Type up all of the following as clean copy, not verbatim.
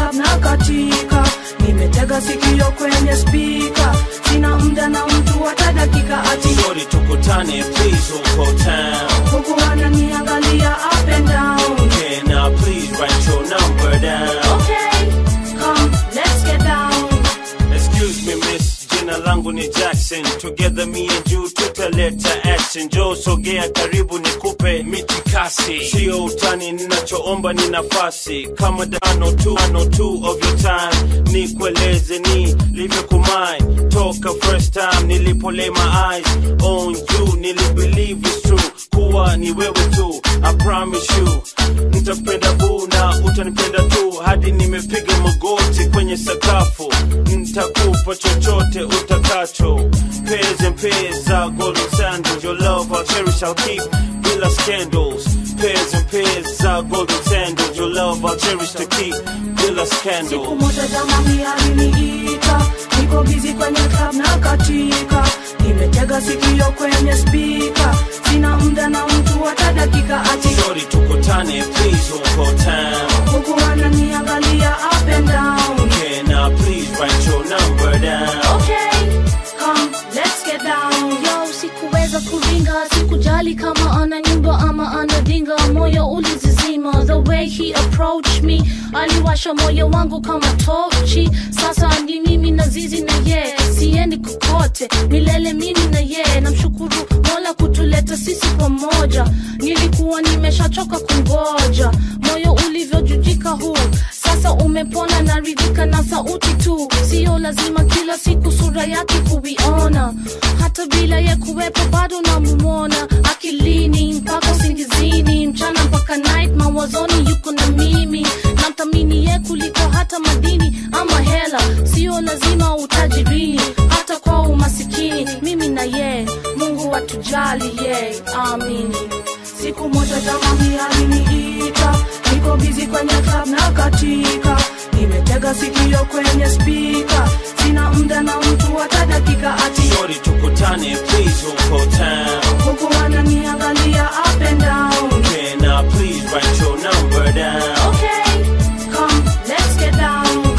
club na katika, nimetega sikio kwenye speaker, sina muda na mtu hata dakika ati shorty tukutane please uko town, huku ananiangalia up and down. Can I please write your number down? Okay, come let's get down. Excuse me miss, jina langu ni Jackson. Together me and you tutaleta action. Joe sogea karibu nikupe mitikasi, sio utani, ninachoomba ni nafasi. Kama dano two of your time, nikueleze ni livyo kumai. Toka first time nilipo lay my eyes on you, nilibelieve it's true kuwa ni wewe tu. I promise you nitapenda boo na utanipenda tu, hadi nimepiga magoti kwenye sakafu. Nitakupa chochote utakacho, pairs and pairs of golden sandals. Your love I'll cherish, I'll keep bila scandals. Pairs and pairs of golden sandals. Your love I'll cherish to keep bila scandals. Siku moja jamani aliniita, niko busy kwenye club na katika, nimetega sikio kwenye speaker, sina muda na mtu hata dakika ati shorty tukutane please uko town, huku ananiangalia up and down. Can I please write your number down? Okay, come let's get down. Yo, sikuweza kuringa, sikujali kama ana nyumba ama ana dinga. Moyo ulizizima, the way he approached me, aliwasha moyo wangu kama tochi. Sasa ni mimi na zizi na ye, siendi kukote, milele mimi na ye. Namshukuru Mola kutuleta sisi pamoja, nilikuwa nimeshachoka kungoja. Moyo ulivyojujika huu, sasa umepona, naridhika na sauti tu. Sio lazima kila siku sura yake kuiona, hata bila ye kuwepo bado namumona. Akilini mpaka usingizini, mchana mpaka night mawazoni yuko na mimi. Namthamini ye kuliko hata madini ama hela, sio lazima utajirini, hata kwa umasikini. Mimi na ye, Mungu atujali ye, amini. Siku moja jamani aliniita, niko busy kwenye club na katika, nimetega sikio kwenye speaker, sina muda na mtu hata dakika ati shorty tukutane please uko town, huku ananiangalia up and down. Can I please write your number down? Okay, come let's get down.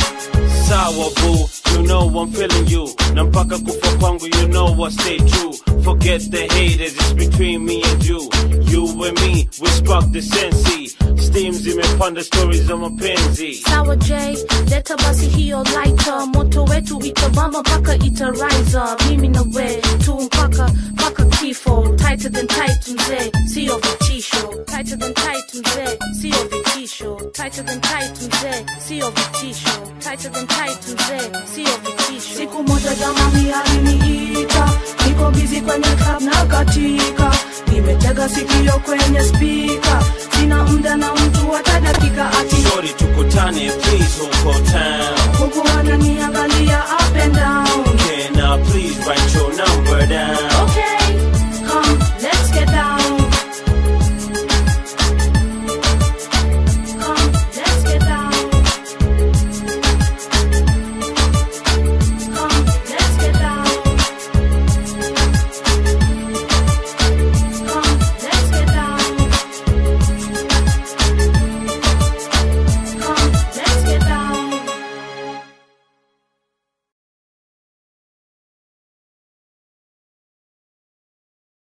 Sawa boo, you know I'm feeling you. Na mpaka kufa kwangu, you know I stay true. Forget the haters, it's between me and you. You and me, we spark the sensi. Steam zimepanda stories za mapenzi. Sawa J, leta basi hiyo lighter, moto wetu itabamba mpaka itariser. Mimi na we tu mpaka kifo, tighter than tight mzee, sio vitisho. Tighter than tight mzee, sio vitisho. Tighter than tight mzee, sio vitisho. Tighter than tight mzee, sio vitisho. Siku moja jamani aliniita, niko busy kwenye club na katika, nimetega sikio kwenye speaker, sina muda na mtu hata dakika ati shorty tukutane please uko town,